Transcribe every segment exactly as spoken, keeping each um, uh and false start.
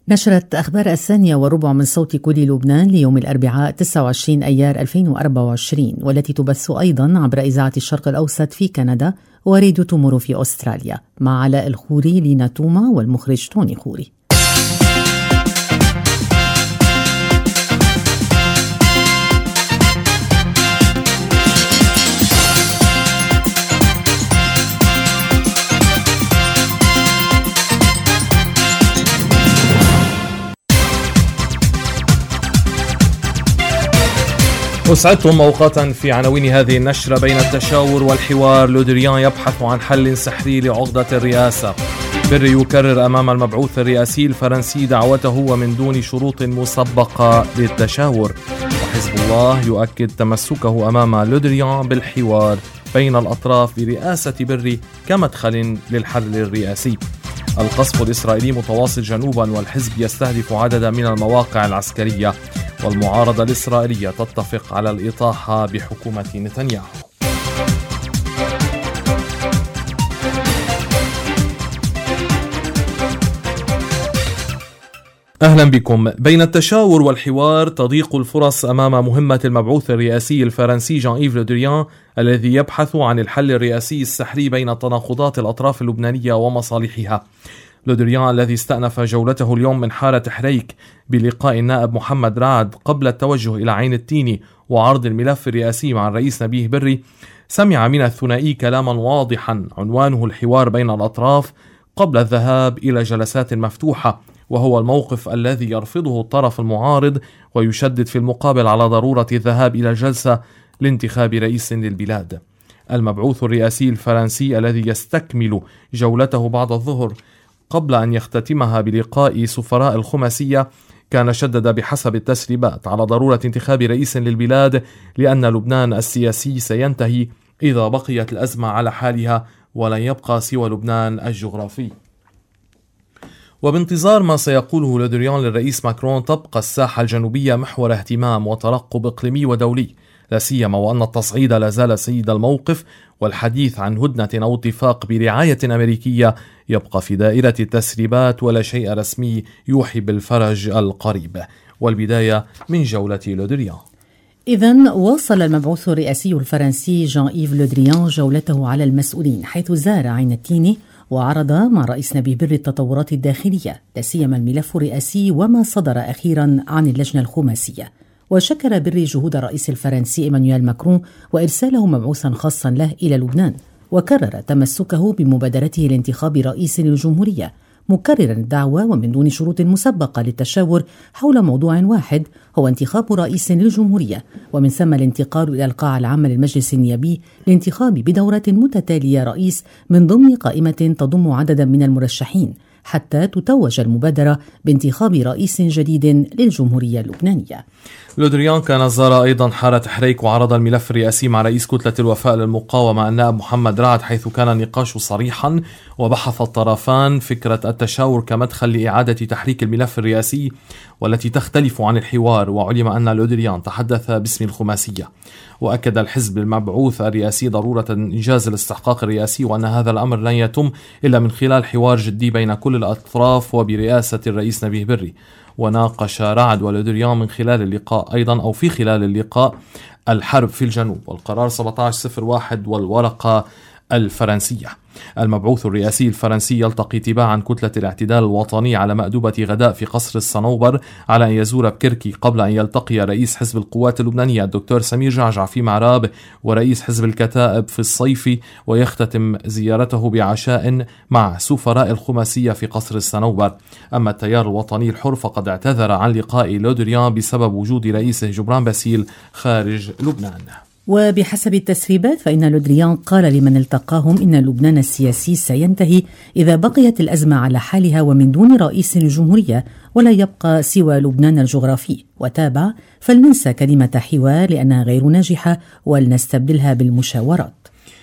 نشرت أخبار الثانية وربع من صوت كل لبنان ليوم الأربعاء تسعة وعشرين أيار ألفين وأربعة وعشرين، والتي تبث أيضا عبر إذاعة الشرق الأوسط في كندا وراديو تومورو في أستراليا، مع علاء الخوري، لينا توما، والمخرج توني خوري. أسعدتم أوقاتا في عناوين هذه النشرة. بين التشاور والحوار، لودريان يبحث عن حل سحري لعقدة الرئاسة. بري يكرر أمام المبعوث الرئاسي الفرنسي دعوته ومن دون شروط مسبقة للتشاور. وحزب الله يؤكد تمسكه أمام لودريان بالحوار بين الأطراف برئاسة بري كمدخل للحل الرئاسي. القصف الإسرائيلي متواصل جنوبا، والحزب يستهدف عددا من المواقع العسكرية، والمعارضة الإسرائيلية تتفق على الإطاحة بحكومة نتنياهو. أهلا بكم. بين التشاور والحوار، تضيق الفرص أمام مهمة المبعوث الرئاسي الفرنسي جان إيف لودريان الذي يبحث عن الحل الرئاسي السحري بين تناقضات الأطراف اللبنانية ومصالحها. لودريان الذي استأنف جولته اليوم من حارة حريك بلقاء النائب محمد رعد قبل التوجه إلى عين التيني وعرض الملف الرئاسي مع الرئيس نبيه بري، سمع من الثنائي كلاما واضحا عنوانه الحوار بين الأطراف قبل الذهاب إلى جلسات مفتوحة، وهو الموقف الذي يرفضه الطرف المعارض، ويشدد في المقابل على ضرورة الذهاب إلى جلسة لانتخاب رئيس للبلاد. المبعوث الرئاسي الفرنسي الذي يستكمل جولته بعد الظهر قبل أن يختتمها بلقاء سفراء الخماسية كان شدد بحسب التسريبات على ضرورة انتخاب رئيس للبلاد، لأن لبنان السياسي سينتهي إذا بقيت الأزمة على حالها ولن يبقى سوى لبنان الجغرافي. وبانتظار ما سيقوله لودريان للرئيس ماكرون، تبقى الساحة الجنوبية محور اهتمام وترقب إقليمي ودولي، لا سيما وأن التصعيد لا زال سيد الموقف، والحديث عن هدنة أو اتفاق برعاية أمريكية يبقى في دائرة التسريبات، ولا شيء رسمي يوحي بالفرج القريب. والبداية من جولة لودريان. إذن واصل المبعوث الرئاسي الفرنسي جان إيف لودريان جولته على المسؤولين، حيث زار عين التيني وعرض مع رئيس نبيه بري التطورات الداخلية، لا سيما الملف الرئاسي وما صدر أخيرا عن اللجنة الخماسية. وشكر بري جهود الرئيس الفرنسي إيمانويل ماكرون وإرساله مبعوثا خاصا له إلى لبنان، وكرر تمسكه بمبادرته لانتخاب رئيس للجمهورية، مكررا الدعوة ومن دون شروط مسبقة للتشاور حول موضوع واحد هو انتخاب رئيس للجمهورية، ومن ثم الانتقال إلى القاعة العامة للمجلس النيابي لانتخاب بدورة متتالية رئيس من ضمن قائمة تضم عددا من المرشحين، حتى تتوج المبادرة بانتخاب رئيس جديد للجمهورية اللبنانية. لودريان كان زار أيضا حارة حريك وعرض الملف الرئاسي مع رئيس كتلة الوفاء للمقاومة النائب محمد رعد، حيث كان النقاش صريحا، وبحث الطرفان فكرة التشاور كمدخل لإعادة تحريك الملف الرئاسي والتي تختلف عن الحوار. وعلم أن لودريان تحدث باسم الخماسية، وأكد الحزب المبعوث الرئاسي ضرورة إنجاز الاستحقاق الرئاسي، وأن هذا الأمر لن يتم إلا من خلال حوار جدي بين كل الأطراف وبرئاسة الرئيس نبيه بري. وناقش رعد ولودريان من خلال اللقاء أيضا أو في خلال اللقاء الحرب في الجنوب والقرار سبعة عشر صفر واحد والورقة الفرنسية. المبعوث الرئاسي الفرنسي يلتقي تباعا كتلة الاعتدال الوطني على مأدبة غداء في قصر الصنوبر، على أن يزور بكركي قبل أن يلتقي رئيس حزب القوات اللبنانية الدكتور سمير جعجع في معراب ورئيس حزب الكتائب في الصيفي، ويختتم زيارته بعشاء مع سفراء الخماسية في قصر الصنوبر. أما التيار الوطني الحر فقد اعتذر عن لقاء لودريان بسبب وجود رئيسه جبران باسيل خارج لبنان. وبحسب التسريبات فإن لودريان قال لمن التقاهم إن لبنان السياسي سينتهي إذا بقيت الأزمة على حالها ومن دون رئيس للجمهورية، ولا يبقى سوى لبنان الجغرافي. وتابع: فلننسى كلمة حوار لأنها غير ناجحة ولنستبدلها بالمشاورات.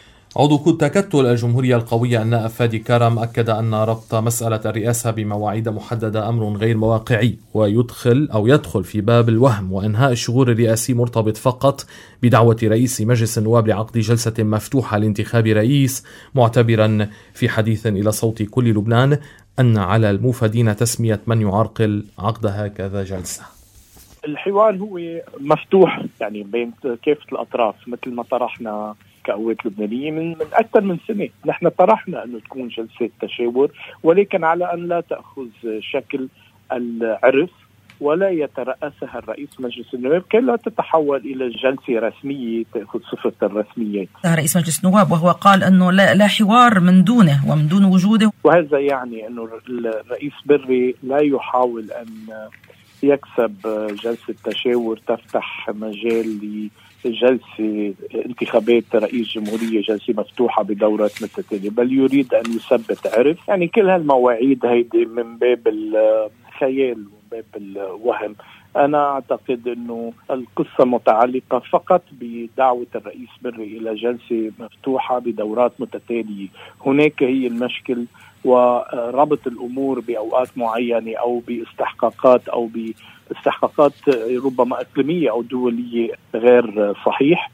عضو تكتل الجمهورية القوية النائب فادي كرم أكد أن ربط مسألة الرئاسة بمواعيد محددة أمر غير مواقعي، ويدخل أو يدخل في باب الوهم، وإنهاء الشغور الرئاسي مرتبط فقط بدعوة رئيس مجلس النواب لعقد جلسة مفتوحة لانتخاب رئيس، معتبرا في حديث إلى صوت كل لبنان أن على المفادين تسمية من يعرقل عقد هكذا جلسة؟ الحوار هو مفتوح يعني بين كافة الأطراف، مثل ما طرحنا كقوات لبنانية من, من أكثر من سنة. نحن طرحنا أنه تكون جلسة تشاور، ولكن على أن لا تأخذ شكل العرف ولا يترأسها الرئيس مجلس النواب، كي لا تتحول إلى جلسة رسمية تأخذ صفة الرسمية. رئيس مجلس النواب وهو قال أنه لا, لا حوار من دونه ومن دون وجوده، وهذا يعني أنه الرئيس بري لا يحاول أن يكسب جلسة تشاور تفتح مجال لجلسة انتخابات رئيس جمهورية، جلسة مفتوحة بدورات متتالية، بل يريد أن يثبت عرف. يعني كل هالمواعيد هيدي من باب الخيال ومن باب الوهم. أنا أعتقد أنه القصة متعلقة فقط بدعوة الرئيس بري إلى جلسة مفتوحة بدورات متتالية. هناك هي المشكل، وربط الأمور بأوقات معينة أو باستحقاقات أو باستحقاقات ربما إقليمية أو دولية غير صحيح.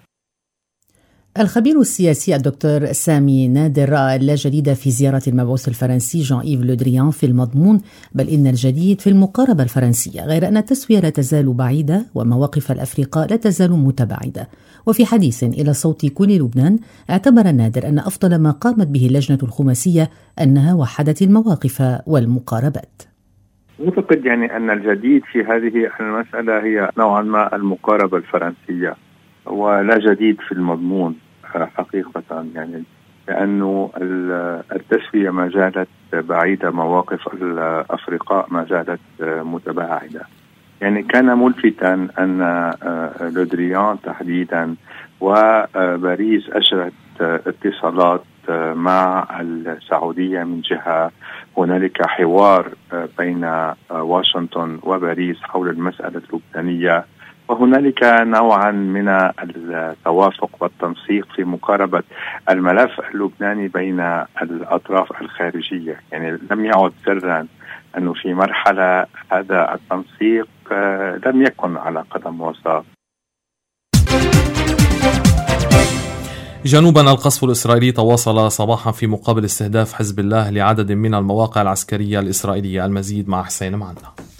الخبير السياسي الدكتور سامي نادر رأى لا جديد في زيارة المبعوث الفرنسي جان إيف لو دريان في المضمون، بل إن الجديد في المقاربة الفرنسية، غير أن التسوية لا تزال بعيدة ومواقف الأفرقاء لا تزال متباعدة. وفي حديث إلى صوت كل لبنان، اعتبر نادر أن أفضل ما قامت به اللجنة الخماسية أنها وحدت المواقف والمقاربات. أعتقد يعني أن الجديد في هذه المسألة هي نوعا ما المقاربة الفرنسية، ولا جديد في المضمون حقيقة، يعني لأنه التسوية ما زالت بعيدة، مواقف الأفرقاء ما زالت متباعدة. يعني كان ملفتا أن لو دريان تحديدا وباريس أجرت اتصالات مع السعودية من جهة، هنالك حوار بين واشنطن وباريس حول المسألة اللبنانية، وهنالك نوعا من التوافق والتنسيق في مقاربة الملف اللبناني بين الأطراف الخارجية. يعني لم يعد سرا أنه في مرحلة هذا التنسيق لم يكن على قدم وساق. جنوبا، القصف الإسرائيلي تواصل صباحا في مقابل استهداف حزب الله لعدد من المواقع العسكرية الإسرائيلية. المزيد مع حسين معنا.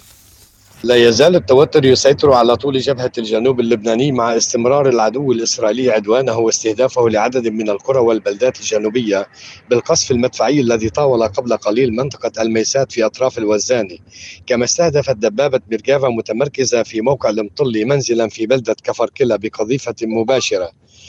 لا يزال التوتر يسيطر على طول جبهة الجنوب اللبناني مع استمرار العدو الإسرائيلي عدوانه واستهدافه لعدد من القرى والبلدات الجنوبية بالقصف المدفعي الذي طاول قبل قليل منطقة الميسات في أطراف الوزاني، كما استهدفت دبابة ميركافا متمركزة في موقع المطلي منزلا في بلدة كفر كلا بقذيفة مباشرة.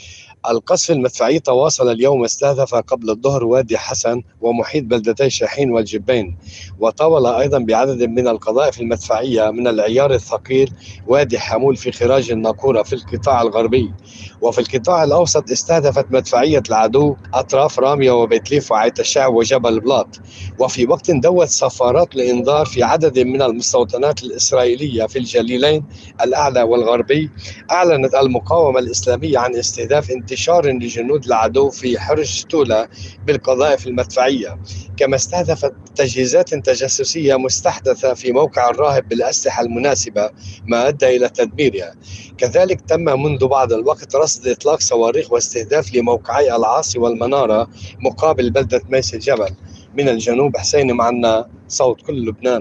القصف المدفعي تواصل اليوم، استهدف قبل الظهر وادي حسن ومحيط بلدتي شاحين والجبين، وطاول أيضا بعدد من القذائف المدفعية من العيار الثقيل وادي حمول في خراج الناقورة في القطاع الغربي. وفي القطاع الأوسط استهدفت مدفعية العدو أطراف رامية وبيتليف وعيت الشعب وجبل بلاط. وفي وقت دوت صفارات الإنذار في عدد من المستوطنات الإسرائيلية في الجليلين الأعلى والغربي، أعلنت المقاومة الإسلامية عن استهداف انتشار لجنود العدو في حرج تولا بالقذائف المدفعية، كما استهدفت تجهيزات تجسسية مستحدثة في موقع الراهب بالأسلحة المناسبة ما أدى إلى تدميرها. كذلك تم منذ بعض الوقت رصد إطلاق صواريخ واستهداف لموقعي العاصي والمنارة مقابل بلدة ميس الجبل. من الجنوب حسين معنا، صوت كل لبنان.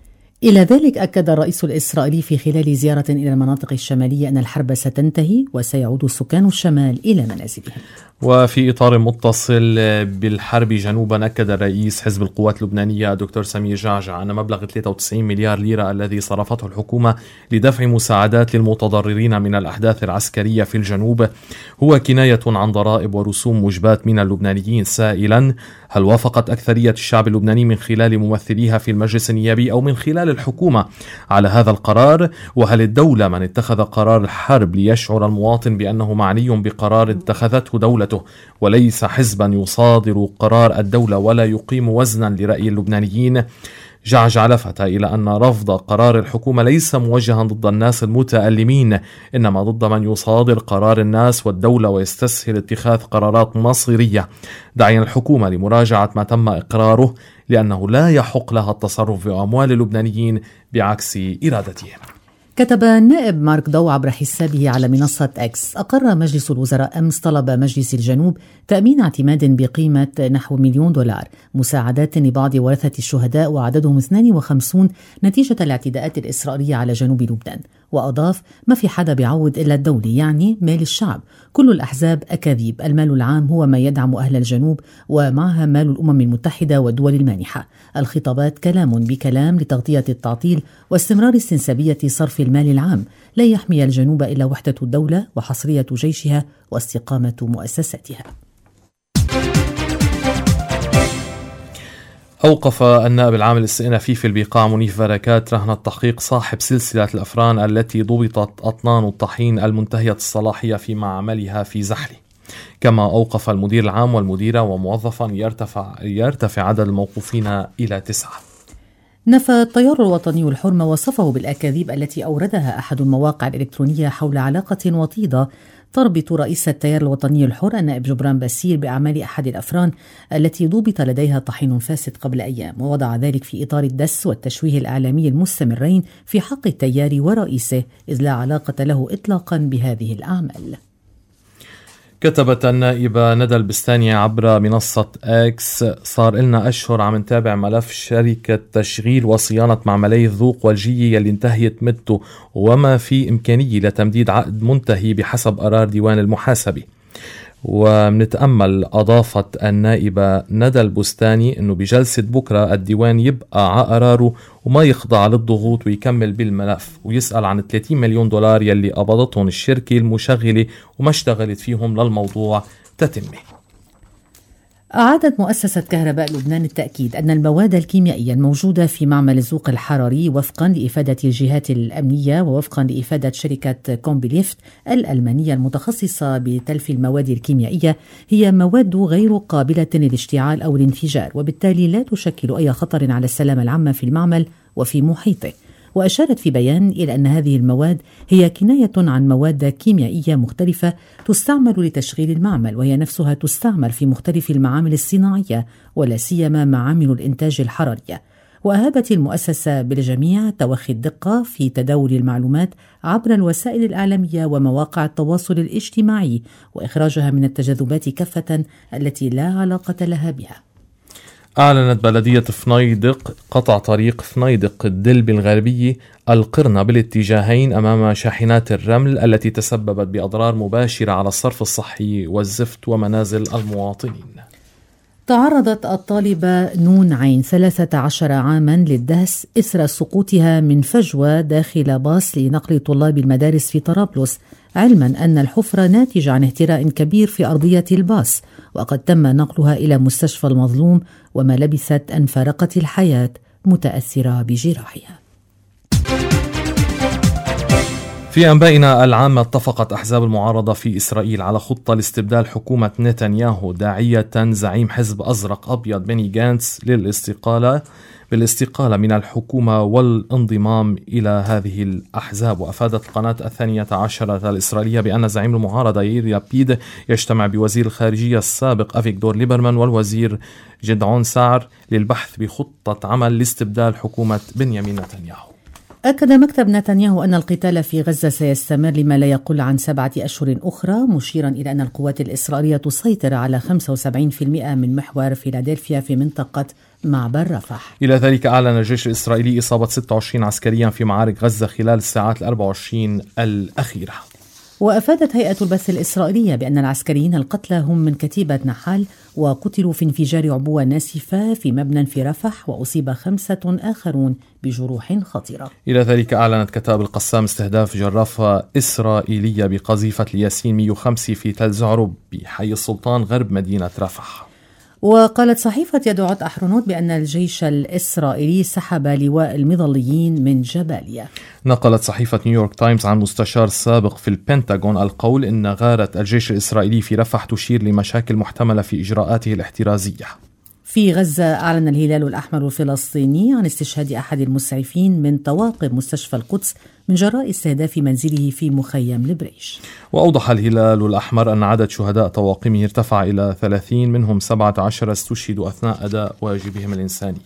إلى ذلك أكد الرئيس الإسرائيلي في خلال زيارة إلى المناطق الشمالية أن الحرب ستنتهي وسيعود سكان الشمال إلى منازلهم. وفي إطار متصل بالحرب جنوبا، أكد رئيس حزب القوات اللبنانية دكتور سمير جعجع أن مبلغ ثلاثة وتسعين مليار ليرة الذي صرفته الحكومة لدفع مساعدات للمتضررين من الأحداث العسكرية في الجنوب هو كناية عن ضرائب ورسوم مجبات من اللبنانيين، سائلا هل وافقت أكثرية الشعب اللبناني من خلال ممثليها في المجلس النيابي أو من خلال الحكومة على هذا القرار؟ وهل الدولة من اتخذ قرار الحرب ليشعر المواطن بأنه معني بقرار اتخذته دولته وليس حزبا يصادر قرار الدولة ولا يقيم وزنا لرأي اللبنانيين؟ جعجع لفت إلى أن رفض قرار الحكومة ليس موجها ضد الناس المتألمين، إنما ضد من يصادر قرار الناس والدولة ويستسهل اتخاذ قرارات مصيرية، داعيا الحكومة لمراجعة ما تم إقراره لأنه لا يحق لها التصرف بأموال اللبنانيين بعكس إرادتهم. كتب النائب مارك دو عبر حسابه على منصة إكس: أقر مجلس الوزراء أمس طلب مجلس الجنوب تأمين اعتماد بقيمة نحو مليون دولار مساعدات لبعض ورثة الشهداء وعددهم اثنين وخمسين نتيجة الاعتداءات الإسرائيلية على جنوب لبنان. وأضاف: ما في حدا بيعوض إلا الدولة، يعني مال الشعب، كل الأحزاب أكاذيب، المال العام هو ما يدعم أهل الجنوب ومعها مال الأمم المتحدة والدول المانحة. الخطابات كلام بكلام لتغطية التعطيل واستمرار استنسابية صرف المال العام. لا يحمي الجنوب إلا وحدة الدولة وحصرية جيشها واستقامة مؤسساتها. أوقف النائب العام الاستئنافي في البقاع منيف بركات رهن التحقيق صاحب سلسلة الأفران التي ضبطت أطنان الطحين المنتهية الصلاحية في معملها في زحلي. كما أوقف المدير العام والمديرة وموظفا يرتفع, يرتفع عدد الموقوفين إلى تسعة. نفى التيار الوطني الحر ما وصفه بالأكاذيب التي أوردها أحد المواقع الإلكترونية حول علاقة وطيدة تربط رئيس التيار الوطني الحر النائب جبران باسيل بأعمال أحد الأفران التي ضبط لديها طحين فاسد قبل أيام، ووضع ذلك في إطار الدس والتشويه الإعلامي المستمرين في حق التيار ورئيسه، إذ لا علاقة له إطلاقا بهذه الأعمال. كتبت النائبة ندى البستاني عبر منصة إكس: صار لنا أشهر عم نتابع ملف شركة تشغيل وصيانة معملي الذوق والجية يلي انتهيت مدته وما في إمكانية لتمديد عقد منتهي بحسب قرار ديوان المحاسبة. ومنتأمل، أضافت النائبة ندى البستاني، أنه بجلسة بكرة الديوان يبقى على قراره وما يخضع للضغوط ويكمل بالملف ويسأل عن ثلاثين مليون دولار يلي قبضتهم الشركة المشغلة وما اشتغلت فيهم للموضوع تتمه. أعادت مؤسسة كهرباء لبنان التأكيد أن المواد الكيميائية الموجودة في معمل الذوق الحراري وفقا لإفادة الجهات الأمنية ووفقا لإفادة شركة كومبليفت الألمانية المتخصصة بتلف المواد الكيميائية هي مواد غير قابلة للاشتعال أو الانفجار، وبالتالي لا تشكل أي خطر على السلامة العامة في المعمل وفي محيطه. وأشارت في بيان إلى أن هذه المواد هي كناية عن مواد كيميائية مختلفة تستعمل لتشغيل المعمل، وهي نفسها تستعمل في مختلف المعامل الصناعية ولا سيما معامل الإنتاج الحرارية. وأهابت المؤسسة بالجميع توخي الدقة في تداول المعلومات عبر الوسائل الإعلامية ومواقع التواصل الاجتماعي وإخراجها من التجاذبات كافة التي لا علاقة لها بها. أعلنت بلدية فنيدق قطع طريق فنيدق الدلب الغربية القرنة بالاتجاهين أمام شاحنات الرمل التي تسببت بأضرار مباشرة على الصرف الصحي والزفت ومنازل المواطنين. تعرضت الطالبة نون عين ثلاثة عشر عاما للدهس إثر سقوطها من فجوة داخل باص لنقل طلاب المدارس في طرابلس، علما أن الحفرة ناتجة عن اهتراء كبير في أرضية الباص، وقد تم نقلها إلى مستشفى المظلوم وما لبثت أن فارقت الحياة متأثرة بجراحها. في أنبائنا العامة، اتفقت أحزاب المعارضة في إسرائيل على خطة لاستبدال حكومة نتنياهو، داعية زعيم حزب أزرق أبيض بني جانتس للاستقالة بالاستقالة من الحكومة والانضمام إلى هذه الأحزاب. وأفادت القناة الثانية عشرة الإسرائيلية بأن زعيم المعارضة ياير لابيد يجتمع بوزير الخارجية السابق أفيغدور ليبرمان والوزير جدعون سعر للبحث بخطة عمل لاستبدال حكومة بنيامين نتنياهو. أكد مكتب نتنياهو أن القتال في غزة سيستمر لما لا يقل عن سبعة أشهر أخرى، مشيرا إلى أن القوات الإسرائيلية تسيطر على خمسة وسبعين بالمئة من محور فيلادلفيا في منطقة معبر رفح. إلى ذلك أعلن الجيش الإسرائيلي إصابة ستة وعشرين عسكريا في معارك غزة خلال الساعات الأربع وعشرين الأخيرة. وأفادت هيئة البث الإسرائيلية بأن العسكريين القتلى هم من كتيبة نحال وقتلوا في انفجار عبوة ناسفة في مبنى في رفح، وأصيب خمسة آخرون بجروح خطيرة. إلى ذلك أعلنت كتائب القسام استهداف جرافة إسرائيلية بقذيفة الياسين مئة وخمسة في تل زعرب بحي السلطان غرب مدينة رفح. وقالت صحيفة يدعوت أحرنوت بأن الجيش الإسرائيلي سحب لواء المظليين من جباليا. نقلت صحيفة نيويورك تايمز عن مستشار سابق في البنتاغون القول إن غارة الجيش الإسرائيلي في رفح تشير لمشاكل محتملة في إجراءاته الاحترازية. في غزة أعلن الهلال الأحمر الفلسطيني عن استشهاد أحد المسعفين من طواقم مستشفى القدس من جراء استهداف منزله في مخيم البريش. وأوضح الهلال الأحمر أن عدد شهداء طواقمه ارتفع إلى ثلاثين، منهم سبعة عشر استشهدوا أثناء أداء واجبهم الإنساني.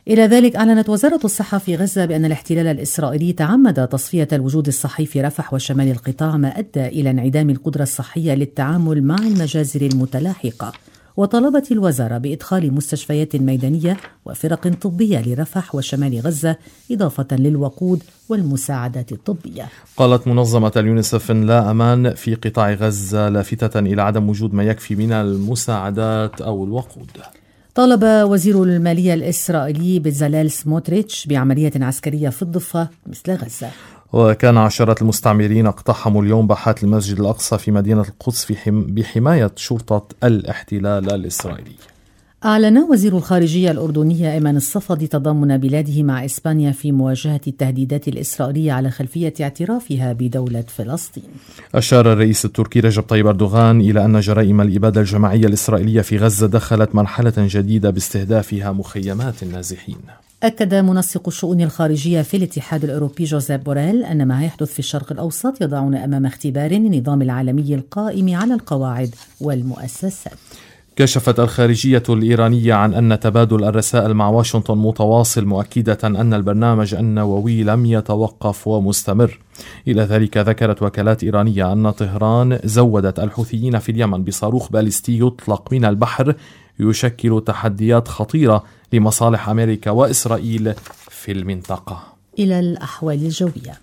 إلى ذلك أعلنت وزارة الصحة في غزة بأن الاحتلال الإسرائيلي تعمد تصفية الوجود الصحي في رفح وشمال القطاع، ما أدى إلى انعدام القدرة الصحية للتعامل مع المجازر المتلاحقة. وطلبت الوزارة بإدخال مستشفيات ميدانية وفرق طبية لرفح وشمال غزة، إضافة للوقود والمساعدات الطبية. قالت منظمة اليونيسف لا أمان في قطاع غزة، لافتة إلى عدم وجود ما يكفي من المساعدات أو الوقود. طالب وزير المالية الإسرائيلي بزلال سموتريتش بعملية عسكرية في الضفة مثل غزة. وكان عشرات المستعمرين اقتحموا اليوم باحات المسجد الأقصى في مدينة القدس في حم... بحماية شرطة الاحتلال الإسرائيلي. أعلن وزير الخارجية الأردني أيمن الصفدي تضامن بلاده مع إسبانيا في مواجهة التهديدات الإسرائيلية على خلفية اعترافها بدولة فلسطين. أشار الرئيس التركي رجب طيب أردوغان إلى أن جرائم الإبادة الجماعية الإسرائيلية في غزة دخلت مرحلة جديدة باستهدافها مخيمات النازحين. أكد منسق الشؤون الخارجية في الاتحاد الأوروبي جوزيف بوريل أن ما يحدث في الشرق الأوسط يضعنا أمام اختبار النظام العالمي القائم على القواعد والمؤسسات. كشفت الخارجية الإيرانية عن أن تبادل الرسائل مع واشنطن متواصل، مؤكدة أن البرنامج النووي لم يتوقف ومستمر. إلى ذلك ذكرت وكالات إيرانية أن طهران زودت الحوثيين في اليمن بصاروخ باليستي يطلق من البحر يشكل تحديات خطيرة لمصالح أمريكا وإسرائيل في المنطقة. إلى الأحوال الجوية.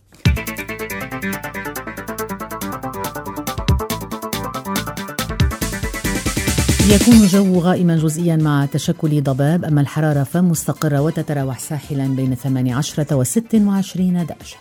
يكون الجو غائما جزئيا مع تشكل ضباب، أما الحرارة فمستقرة وتتراوح ساحلا بين ثمانية عشر وستة وعشرين درجة.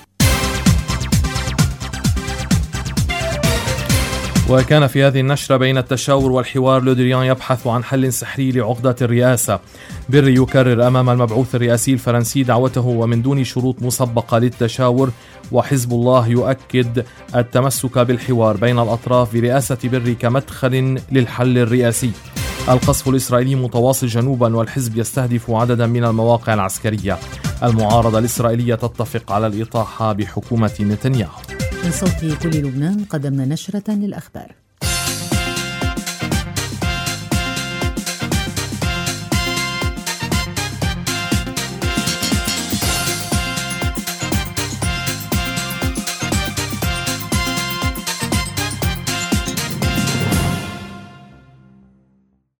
وكان في هذه النشرة بين التشاور والحوار لودريان يبحث عن حل سحري لعقدة الرئاسة. بري يكرر أمام المبعوث الرئاسي الفرنسي دعوته ومن دون شروط مسبقة للتشاور، وحزب الله يؤكد التمسك بالحوار بين الأطراف برئاسة بري كمدخل للحل الرئاسي. القصف الإسرائيلي متواصل جنوبا والحزب يستهدف عددا من المواقع العسكرية. المعارضة الإسرائيلية تتفق على الإطاحة بحكومة نتنياهو. من صوت كل لبنان قدمنا نشرة للأخبار.